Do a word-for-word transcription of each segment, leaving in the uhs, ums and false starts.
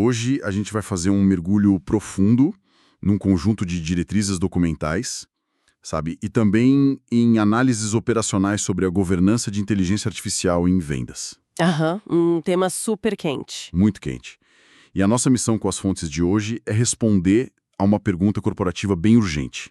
Hoje a gente vai fazer um mergulho profundo num conjunto de diretrizes documentais, sabe? E também em análises operacionais sobre a governança de inteligência artificial em vendas. Aham, um tema super quente. Muito quente. E a nossa missão com as fontes de hoje é responder a uma pergunta corporativa bem urgente.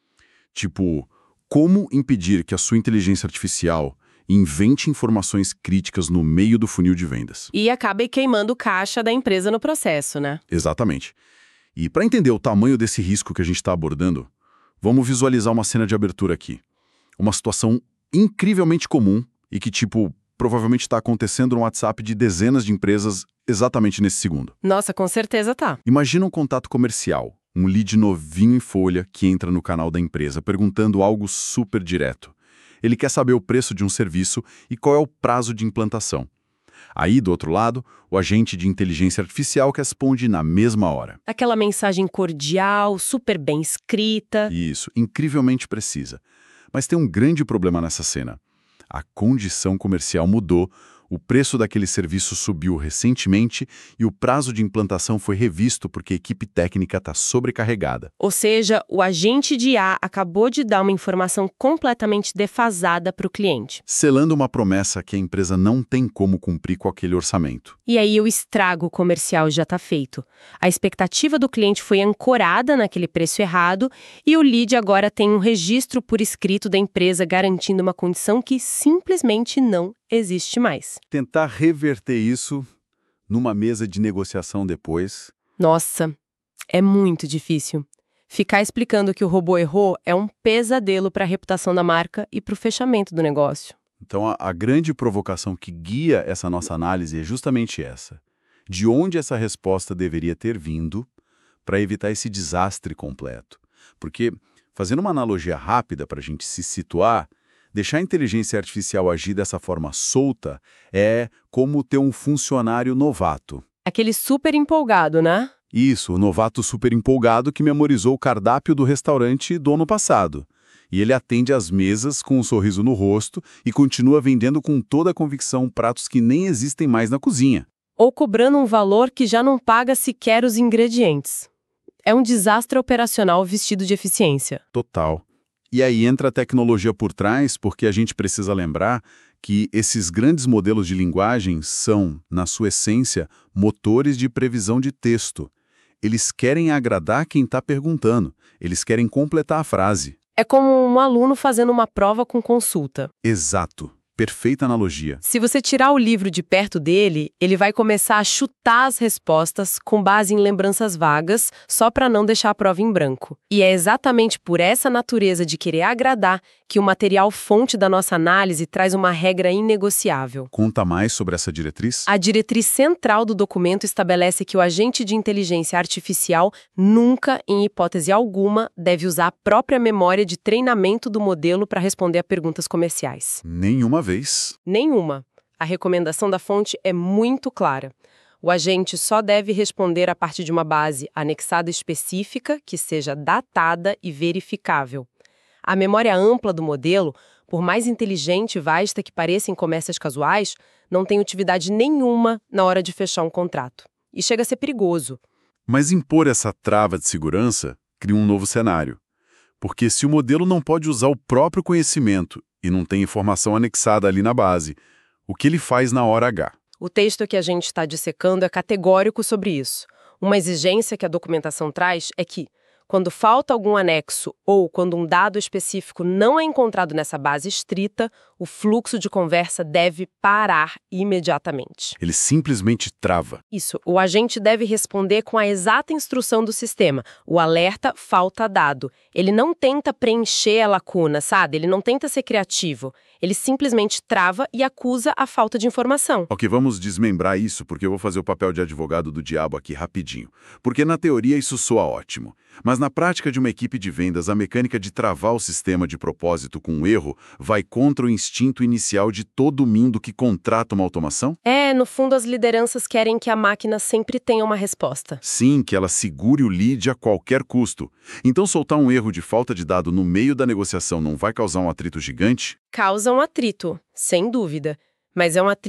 Tipo, como impedir que a sua inteligência artificial invente informações críticas no meio do funil de vendas? E acabe queimando caixa da empresa no processo, né? Exatamente. E para entender o tamanho desse risco que a gente está abordando, vamos visualizar uma cena de abertura aqui. Uma situação incrivelmente comum e que, tipo, provavelmente está acontecendo no WhatsApp de dezenas de empresas exatamente nesse segundo. Nossa, com certeza tá. Imagina um contato comercial, um lead novinho em folha que entra no canal da empresa perguntando algo super direto. Ele quer saber o preço de um serviço e qual é o prazo de implantação. Aí, do outro lado, o agente de inteligência artificial que responde na mesma hora. Aquela mensagem cordial, super bem escrita. Isso, incrivelmente precisa. Mas tem um grande problema nessa cena. A condição comercial mudou, o preço daquele serviço subiu recentemente e o prazo de implantação foi revisto porque a equipe técnica está sobrecarregada. Ou seja, o agente de I A acabou de dar uma informação completamente defasada para o cliente. Selando uma promessa que a empresa não tem como cumprir com aquele orçamento. E aí o estrago comercial já está feito. A expectativa do cliente foi ancorada naquele preço errado e o lead agora tem um registro por escrito da empresa garantindo uma condição que simplesmente não existe mais. Tentar reverter isso numa mesa de negociação depois. Nossa, é muito difícil. Ficar explicando que o robô errou é um pesadelo para a reputação da marca e para o fechamento do negócio. Então, a, a grande provocação que guia essa nossa análise é justamente essa. De onde essa resposta deveria ter vindo para evitar esse desastre completo? Porque, fazendo uma analogia rápida para a gente se situar, deixar a inteligência artificial agir dessa forma solta é como ter um funcionário novato. Aquele super empolgado, né? Isso, o novato super empolgado que memorizou o cardápio do restaurante do ano passado. E ele atende às mesas com um sorriso no rosto e continua vendendo com toda a convicção pratos que nem existem mais na cozinha. Ou cobrando um valor que já não paga sequer os ingredientes. É um desastre operacional vestido de eficiência. Total. E aí entra a tecnologia por trás, porque a gente precisa lembrar que esses grandes modelos de linguagem são, na sua essência, motores de previsão de texto. Eles querem agradar quem está perguntando, eles querem completar a frase. É como um aluno fazendo uma prova com consulta. Exato. Perfeita analogia. Se você tirar o livro de perto dele, ele vai começar a chutar as respostas com base em lembranças vagas, só para não deixar a prova em branco. E é exatamente por essa natureza de querer agradar que o material fonte da nossa análise traz uma regra inegociável. Conta mais sobre essa diretriz? A diretriz central do documento estabelece que o agente de inteligência artificial nunca, em hipótese alguma, deve usar a própria memória de treinamento do modelo para responder a perguntas comerciais. Nenhuma vez. Nenhuma. A recomendação da fonte é muito clara. O agente só deve responder a partir de uma base anexada específica que seja datada e verificável. A memória ampla do modelo, por mais inteligente e vasta que pareça em conversas casuais, não tem utilidade nenhuma na hora de fechar um contrato. E chega a ser perigoso. Mas impor essa trava de segurança cria um novo cenário. Porque se o modelo não pode usar o próprio conhecimento e não tem informação anexada ali na base, o que ele faz na hora H? O texto que a gente está dissecando é categórico sobre isso. Uma exigência que a documentação traz é que, quando falta algum anexo ou quando um dado específico não é encontrado nessa base estrita, o fluxo de conversa deve parar imediatamente. Ele simplesmente trava. Isso, o agente deve responder com a exata instrução do sistema. O alerta falta dado. Ele não tenta preencher a lacuna, sabe? Ele não tenta ser criativo. Ele simplesmente trava e acusa a falta de informação. Ok, vamos desmembrar isso, porque eu vou fazer o papel de advogado do diabo aqui rapidinho. Porque na teoria isso soa ótimo. Mas na prática de uma equipe de vendas, a mecânica de travar o sistema de propósito com um erro vai contra o instinto inicial de todo mundo que contrata uma automação? É, no fundo as lideranças querem que a máquina sempre tenha uma resposta. Sim, que ela segure o lead a qualquer custo. Então soltar um erro de falta de dado no meio da negociação não vai causar um atrito gigante? Causa um atrito, sem dúvida. Mas é um atrito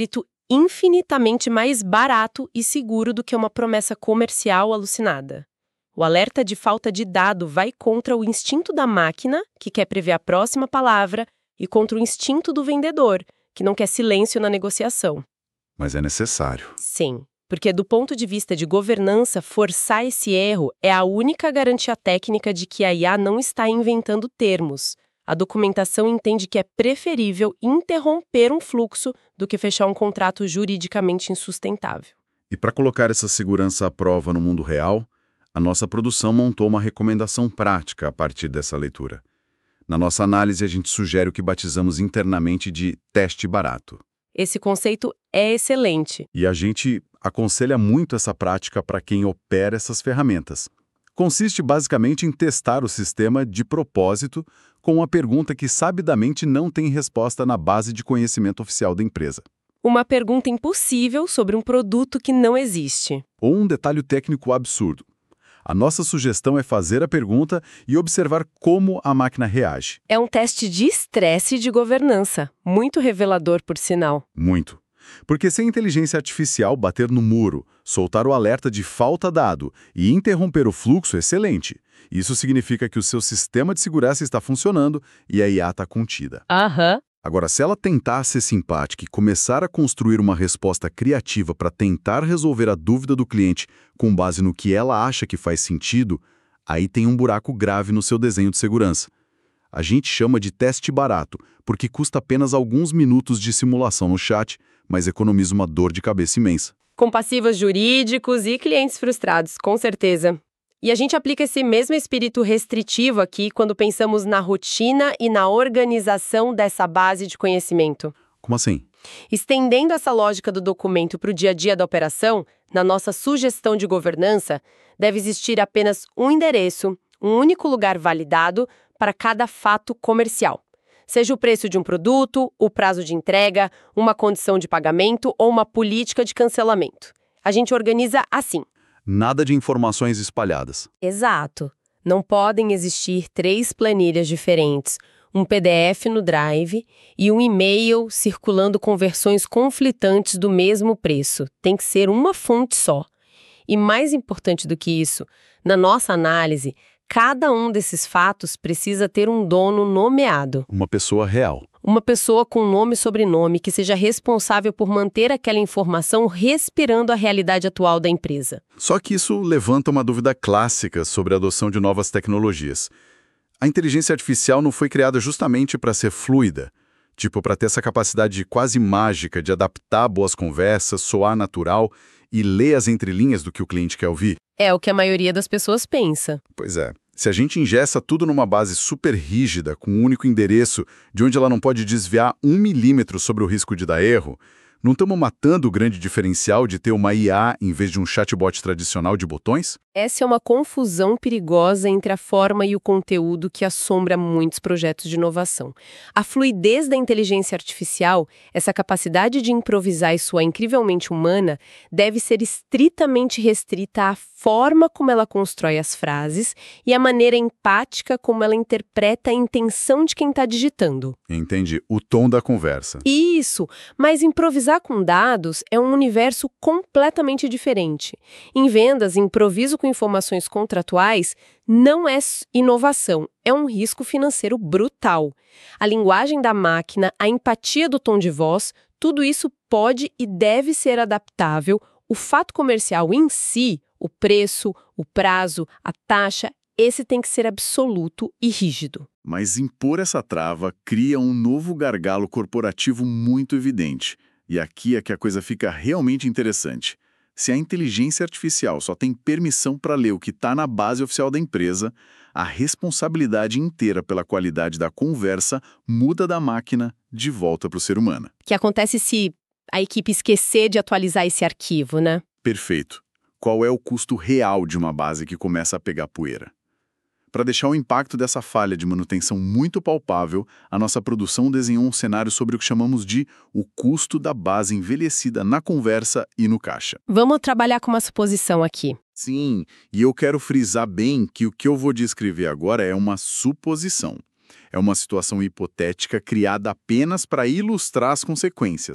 infinitamente mais barato e seguro do que uma promessa comercial alucinada. O alerta de falta de dado vai contra o instinto da máquina, que quer prever a próxima palavra, e contra o instinto do vendedor, que não quer silêncio na negociação. Mas é necessário. Sim, porque do ponto de vista de governança, forçar esse erro é a única garantia técnica de que a I A não está inventando termos. A documentação entende que é preferível interromper um fluxo do que fechar um contrato juridicamente insustentável. E para colocar essa segurança à prova no mundo real, a nossa produção montou uma recomendação prática a partir dessa leitura. Na nossa análise, a gente sugere o que batizamos internamente de teste barato. Esse conceito é excelente. E a gente aconselha muito essa prática para quem opera essas ferramentas. Consiste basicamente em testar o sistema de propósito com uma pergunta que sabidamente não tem resposta na base de conhecimento oficial da empresa. Uma pergunta impossível sobre um produto que não existe. Ou um detalhe técnico absurdo. A nossa sugestão é fazer a pergunta e observar como a máquina reage. É um teste de estresse e de governança, muito revelador, por sinal. Muito. Porque se a inteligência artificial bater no muro, soltar o alerta de falta dado e interromper o fluxo, excelente. Isso significa que o seu sistema de segurança está funcionando e a I A está contida. Aham. Agora, se ela tentar ser simpática e começar a construir uma resposta criativa para tentar resolver a dúvida do cliente com base no que ela acha que faz sentido, aí tem um buraco grave no seu desenho de segurança. A gente chama de teste barato, porque custa apenas alguns minutos de simulação no chat, mas economiza uma dor de cabeça imensa. Com passivos jurídicos e clientes frustrados, com certeza. E a gente aplica esse mesmo espírito restritivo aqui quando pensamos na rotina e na organização dessa base de conhecimento. Como assim? Estendendo essa lógica do documento para o dia a dia da operação, na nossa sugestão de governança, deve existir apenas um endereço, um único lugar validado para cada fato comercial. Seja o preço de um produto, o prazo de entrega, uma condição de pagamento ou uma política de cancelamento. A gente organiza assim. Nada de informações espalhadas. Exato. Não podem existir três planilhas diferentes, um P D F no Drive e um e-mail circulando com versões conflitantes do mesmo preço. Tem que ser uma fonte só. E mais importante do que isso, na nossa análise, cada um desses fatos precisa ter um dono nomeado. Uma pessoa real. Uma pessoa com nome e sobrenome que seja responsável por manter aquela informação respirando a realidade atual da empresa. Só que isso levanta uma dúvida clássica sobre a adoção de novas tecnologias. A inteligência artificial não foi criada justamente para ser fluida, tipo para ter essa capacidade quase mágica de adaptar boas conversas, soar natural e ler as entrelinhas do que o cliente quer ouvir? É o que a maioria das pessoas pensa. Pois é. Se a gente ingessa tudo numa base super rígida, com um único endereço, de onde ela não pode desviar um milímetro sobre o risco de dar erro, não estamos matando o grande diferencial de ter uma I A em vez de um chatbot tradicional de botões? Essa é uma confusão perigosa entre a forma e o conteúdo que assombra muitos projetos de inovação. A fluidez da inteligência artificial, essa capacidade de improvisar e soar incrivelmente humana, deve ser estritamente restrita à forma como ela constrói as frases e à maneira empática como ela interpreta a intenção de quem está digitando. Entendi. O tom da conversa. Isso, mas improvisar com dados é um universo completamente diferente. Em vendas, improviso com informações contratuais não é inovação, é um risco financeiro brutal. A linguagem da máquina, a empatia do tom de voz, tudo isso pode e deve ser adaptável. O fato comercial em si, o preço, o prazo, a taxa, esse tem que ser absoluto e rígido. Mas impor essa trava cria um novo gargalo corporativo muito evidente. E aqui é que a coisa fica realmente interessante. Se a inteligência artificial só tem permissão para ler o que está na base oficial da empresa, a responsabilidade inteira pela qualidade da conversa muda da máquina de volta para o ser humano. O que acontece se a equipe esquecer de atualizar esse arquivo, né? Perfeito. Qual é o custo real de uma base que começa a pegar poeira? Para deixar o impacto dessa falha de manutenção muito palpável, a nossa produção desenhou um cenário sobre o que chamamos de o custo da base envelhecida na conversa e no caixa. Vamos trabalhar com uma suposição aqui. Sim, e eu quero frisar bem que o que eu vou descrever agora é uma suposição. É uma situação hipotética criada apenas para ilustrar as consequências.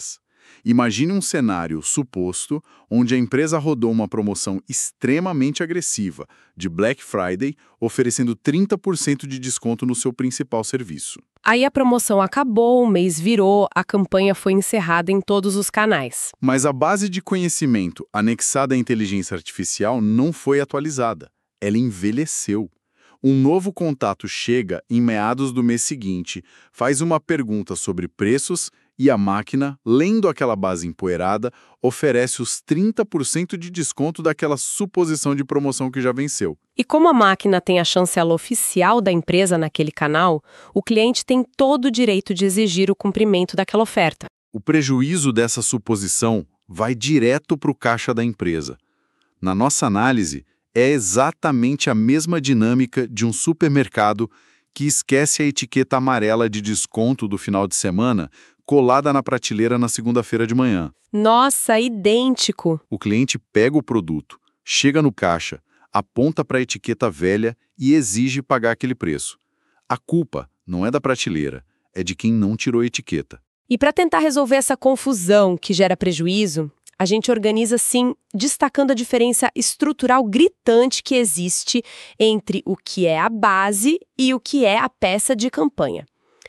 Imagine um cenário suposto onde a empresa rodou uma promoção extremamente agressiva de Black Friday, oferecendo trinta por cento de desconto no seu principal serviço. Aí a promoção acabou, o mês virou, a campanha foi encerrada em todos os canais. Mas a base de conhecimento anexada à inteligência artificial não foi atualizada. Ela envelheceu. Um novo contato chega em meados do mês seguinte, faz uma pergunta sobre preços e a máquina, lendo aquela base empoeirada, oferece os trinta por cento de desconto daquela suposição de promoção que já venceu. E como a máquina tem a chancela oficial da empresa naquele canal, o cliente tem todo o direito de exigir o cumprimento daquela oferta. O prejuízo dessa suposição vai direto para o caixa da empresa. Na nossa análise, é exatamente a mesma dinâmica de um supermercado que esquece a etiqueta amarela de desconto do final de semana colada na prateleira na segunda-feira de manhã. Nossa, idêntico! O cliente pega o produto, chega no caixa, aponta para a etiqueta velha e exige pagar aquele preço. A culpa não é da prateleira, é de quem não tirou a etiqueta. E para tentar resolver essa confusão que gera prejuízo, a gente organiza, sim, destacando a diferença estrutural gritante que existe entre o que é a base e o que é a peça de campanha.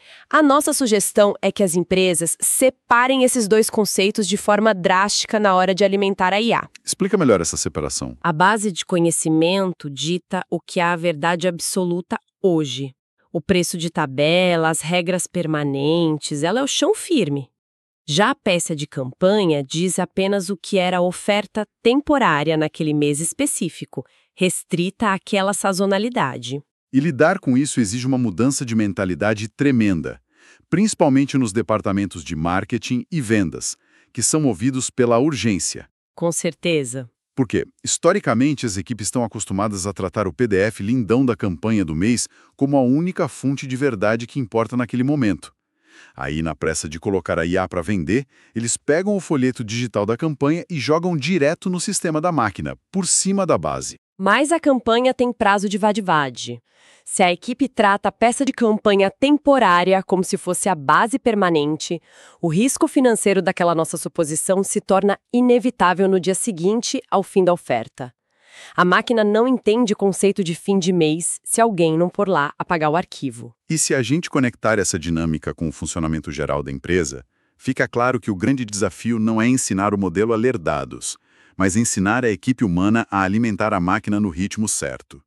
A nossa sugestão é que as empresas separem esses dois conceitos de forma drástica na hora de alimentar a I A. Explica melhor essa separação. A base de conhecimento dita o que é a verdade absoluta hoje. O preço de tabela, as regras permanentes, ela é o chão firme. Já a peça de campanha diz apenas o que era a oferta temporária naquele mês específico, restrita àquela sazonalidade. E lidar com isso exige uma mudança de mentalidade tremenda, principalmente nos departamentos de marketing e vendas, que são movidos pela urgência. Com certeza. Porque, historicamente, as equipes estão acostumadas a tratar o P D F lindão da campanha do mês como a única fonte de verdade que importa naquele momento. Aí, na pressa de colocar a I A para vender, eles pegam o folheto digital da campanha e jogam direto no sistema da máquina, por cima da base. Mas a campanha tem prazo de validade. Se a equipe trata a peça de campanha temporária como se fosse a base permanente, o risco financeiro daquela nossa suposição se torna inevitável no dia seguinte ao fim da oferta. A máquina não entende conceito de fim de mês se alguém não for lá apagar o arquivo. E se a gente conectar essa dinâmica com o funcionamento geral da empresa, fica claro que o grande desafio não é ensinar o modelo a ler dados, mas ensinar a equipe humana a alimentar a máquina no ritmo certo.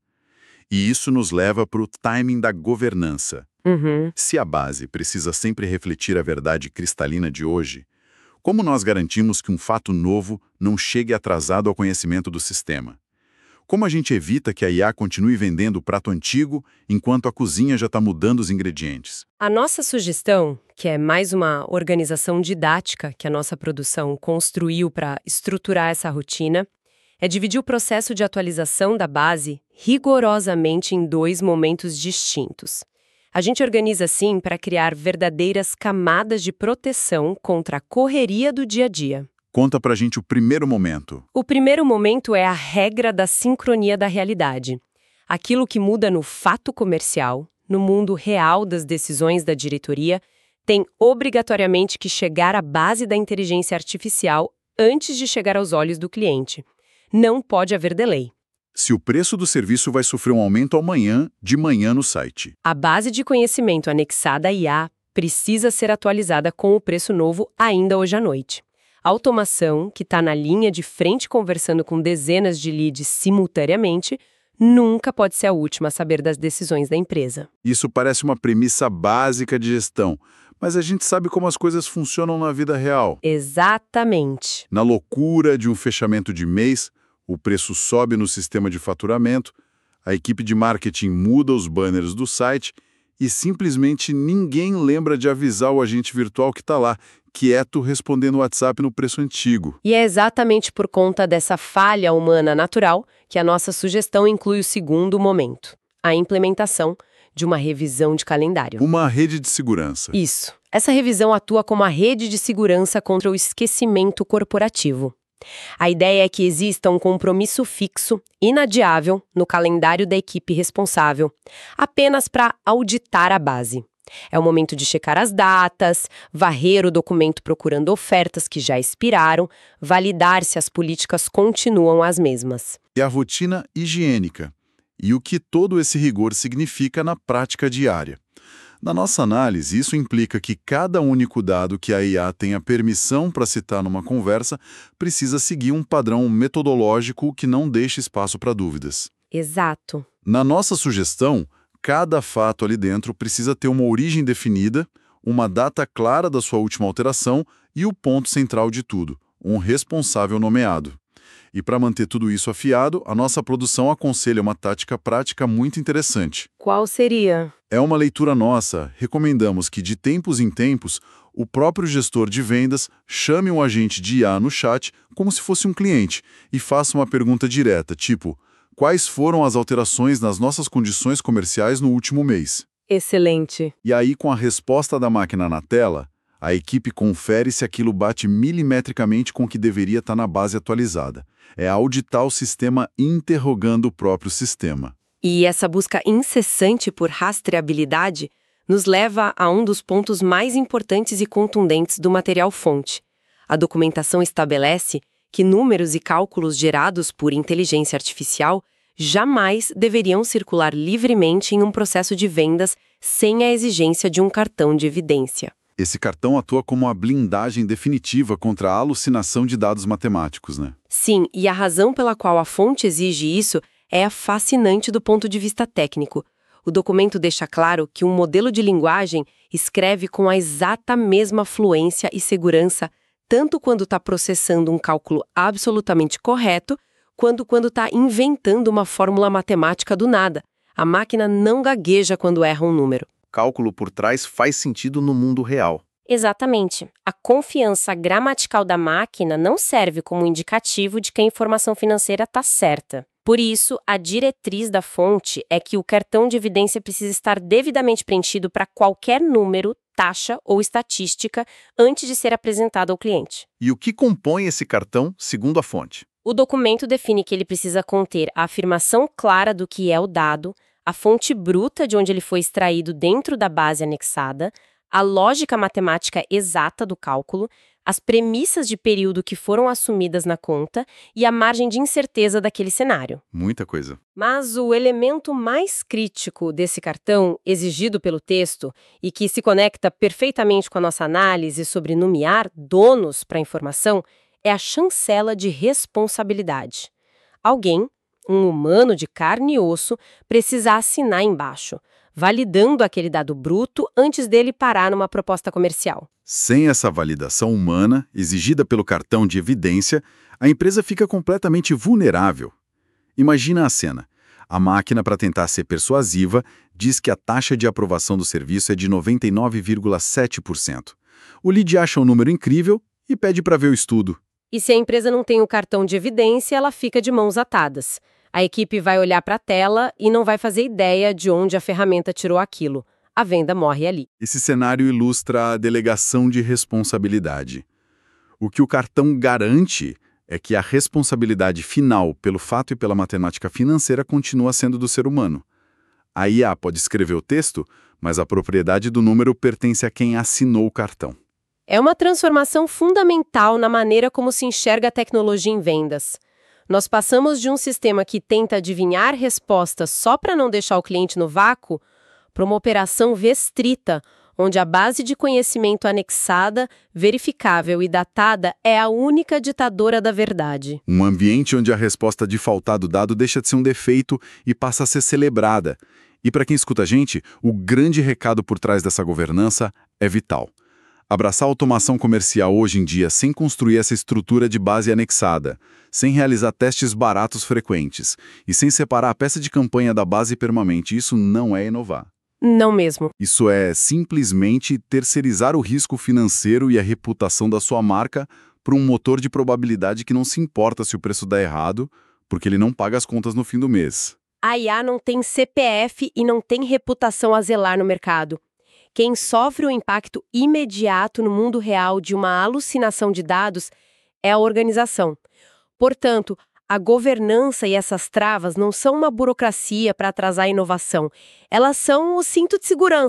E isso nos leva para o timing da governança. Uhum. Se a base precisa sempre refletir a verdade cristalina de hoje, como nós garantimos que um fato novo não chegue atrasado ao conhecimento do sistema? Como a gente evita que a I A continue vendendo o prato antigo enquanto a cozinha já está mudando os ingredientes? A nossa sugestão, que é mais uma organização didática que a nossa produção construiu para estruturar essa rotina, é dividir o processo de atualização da base rigorosamente em dois momentos distintos. A gente organiza assim para criar verdadeiras camadas de proteção contra a correria do dia a dia. Conta pra gente o primeiro momento. O primeiro momento é a regra da sincronia da realidade. Aquilo que muda no fato comercial, no mundo real das decisões da diretoria, tem obrigatoriamente que chegar à base da inteligência artificial antes de chegar aos olhos do cliente. Não pode haver delay. Se o preço do serviço vai sofrer um aumento amanhã, de manhã no site. A base de conhecimento anexada à I A precisa ser atualizada com o preço novo ainda hoje à noite. A automação, que está na linha de frente conversando com dezenas de leads simultaneamente, nunca pode ser a última a saber das decisões da empresa. Isso parece uma premissa básica de gestão, mas a gente sabe como as coisas funcionam na vida real. Exatamente. Na loucura de um fechamento de mês, o preço sobe no sistema de faturamento, a equipe de marketing muda os banners do site e simplesmente ninguém lembra de avisar o agente virtual que está lá, quieto, respondendo o WhatsApp no preço antigo. E é exatamente por conta dessa falha humana natural que a nossa sugestão inclui o segundo momento, a implementação de uma revisão de calendário. Uma rede de segurança. Isso. Essa revisão atua como a rede de segurança contra o esquecimento corporativo. A ideia é que exista um compromisso fixo, inadiável, no calendário da equipe responsável, apenas para auditar a base. É o momento de checar as datas, varrer o documento procurando ofertas que já expiraram, validar se as políticas continuam as mesmas. E a rotina higiênica, e o que todo esse rigor significa na prática diária. Na nossa análise, isso implica que cada único dado que a I A tenha permissão para citar numa conversa precisa seguir um padrão metodológico que não deixe espaço para dúvidas. Exato. Na nossa sugestão, cada fato ali dentro precisa ter uma origem definida, uma data clara da sua última alteração e o ponto central de tudo, um responsável nomeado. E para manter tudo isso afiado, a nossa produção aconselha uma tática prática muito interessante. Qual seria? É uma leitura nossa. Recomendamos que, de tempos em tempos, o próprio gestor de vendas chame um agente de I A no chat como se fosse um cliente e faça uma pergunta direta, tipo: quais foram as alterações nas nossas condições comerciais no último mês? Excelente. E aí, com a resposta da máquina na tela, a equipe confere se aquilo bate milimetricamente com o que deveria estar na base atualizada. É auditar o sistema interrogando o próprio sistema. E essa busca incessante por rastreabilidade nos leva a um dos pontos mais importantes e contundentes do material-fonte. A documentação estabelece que números e cálculos gerados por inteligência artificial jamais deveriam circular livremente em um processo de vendas sem a exigência de um cartão de evidência. Esse cartão atua como uma blindagem definitiva contra a alucinação de dados matemáticos, né? Sim, e a razão pela qual a fonte exige isso é fascinante do ponto de vista técnico. O documento deixa claro que um modelo de linguagem escreve com a exata mesma fluência e segurança, tanto quando está processando um cálculo absolutamente correto, quanto quando está inventando uma fórmula matemática do nada. A máquina não gagueja quando erra um número. Cálculo por trás faz sentido no mundo real. Exatamente. A confiança gramatical da máquina não serve como indicativo de que a informação financeira está certa. Por isso, a diretriz da fonte é que o cartão de evidência precisa estar devidamente preenchido para qualquer número, taxa ou estatística antes de ser apresentado ao cliente. E o que compõe esse cartão, segundo a fonte? O documento define que ele precisa conter a afirmação clara do que é o dado, a fonte bruta de onde ele foi extraído dentro da base anexada, a lógica matemática exata do cálculo, as premissas de período que foram assumidas na conta e a margem de incerteza daquele cenário. Muita coisa. Mas o elemento mais crítico desse cartão, exigido pelo texto, e que se conecta perfeitamente com a nossa análise sobre nomear donos para a informação, é a chancela de responsabilidade. Alguém, um humano de carne e osso, precisa assinar embaixo, validando aquele dado bruto antes dele parar numa proposta comercial. Sem essa validação humana, exigida pelo cartão de evidência, a empresa fica completamente vulnerável. Imagina a cena. A máquina, para tentar ser persuasiva, diz que a taxa de aprovação do serviço é de noventa e nove vírgula sete por cento. O lead acha um número incrível e pede para ver o estudo. E se a empresa não tem o cartão de evidência, ela fica de mãos atadas. A equipe vai olhar para a tela e não vai fazer ideia de onde a ferramenta tirou aquilo. A venda morre ali. Esse cenário ilustra a delegação de responsabilidade. O que o cartão garante é que a responsabilidade final pelo fato e pela matemática financeira continua sendo do ser humano. A I A pode escrever o texto, mas a propriedade do número pertence a quem assinou o cartão. É uma transformação fundamental na maneira como se enxerga a tecnologia em vendas. Nós passamos de um sistema que tenta adivinhar respostas só para não deixar o cliente no vácuo para uma operação restrita, onde a base de conhecimento anexada, verificável e datada é a única ditadora da verdade. Um ambiente onde a resposta de faltado dado deixa de ser um defeito e passa a ser celebrada. E para quem escuta a gente, o grande recado por trás dessa governança é vital. Abraçar a automação comercial hoje em dia sem construir essa estrutura de base anexada, sem realizar testes baratos frequentes e sem separar a peça de campanha da base permanente, isso não é inovar. Não mesmo. Isso é simplesmente terceirizar o risco financeiro e a reputação da sua marca para um motor de probabilidade que não se importa se o preço dá errado, porque ele não paga as contas no fim do mês. A I A não tem C P F e não tem reputação a zelar no mercado. Quem sofre o impacto imediato no mundo real de uma alucinação de dados é a organização. Portanto, a governança e essas travas não são uma burocracia para atrasar a inovação. Elas são o cinto de segurança,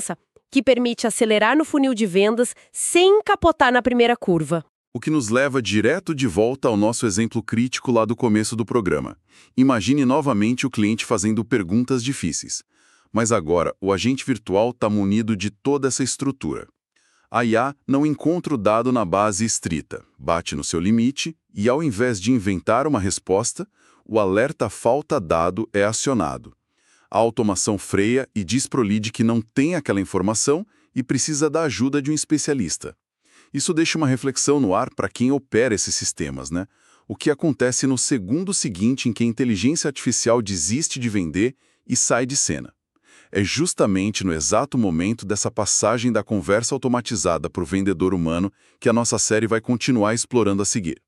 que permite acelerar no funil de vendas sem capotar na primeira curva. O que nos leva direto de volta ao nosso exemplo crítico lá do começo do programa. Imagine novamente o cliente fazendo perguntas difíceis. Mas agora, o agente virtual está munido de toda essa estrutura. A I A não encontra o dado na base estrita, bate no seu limite e, ao invés de inventar uma resposta, o alerta falta dado é acionado. A automação freia e diz pro lead que não tem aquela informação e precisa da ajuda de um especialista. Isso deixa uma reflexão no ar para quem opera esses sistemas, né? O que acontece no segundo seguinte em que a inteligência artificial desiste de vender e sai de cena? É justamente no exato momento dessa passagem da conversa automatizada para o vendedor humano que a nossa série vai continuar explorando a seguir.